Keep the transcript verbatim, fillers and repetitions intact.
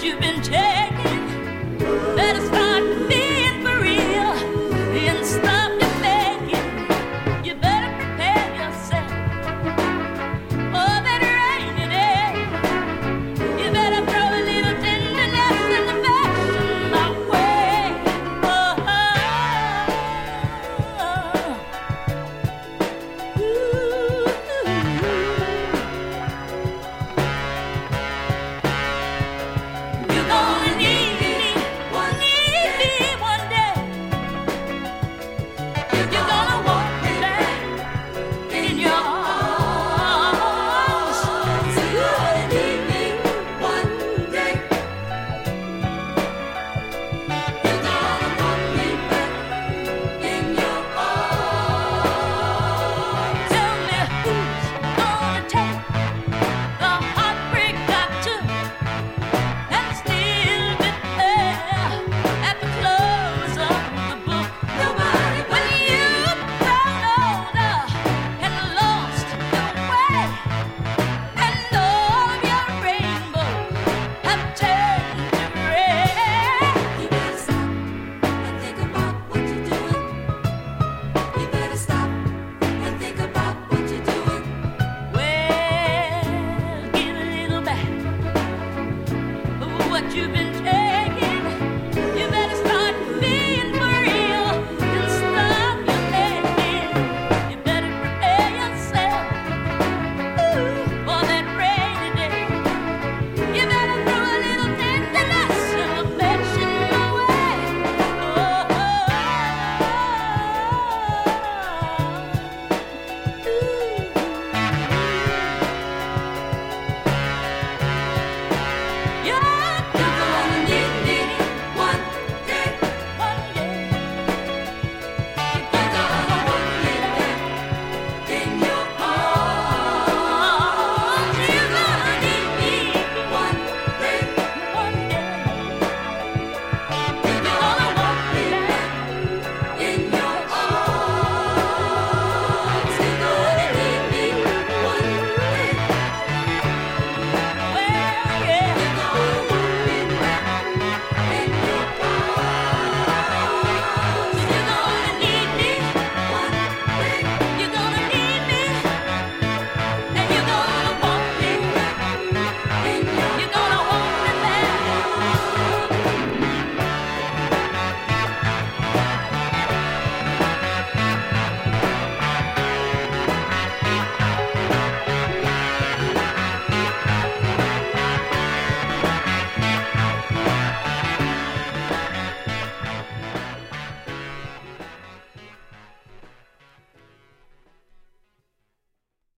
you've been taking. Better start being for real and stop your begging. You better prepare yourself for that rainy day. You better throw a little tenderness and affection my way. Oh, oh, oh. You're gonna need me, need me one day. You're gonna want me back in your arms. You're gonna need me one day. You're gonna want me back in your arms. Tell me who's gonna take the heartbreak I took and still be there at the close of the book. Nobody. When you've grown older and lost your way, and all of your rainbows have turned to red. You better stop and think about what you're doing. You better stop and think about what you're doing. Well, give a little back of what you've been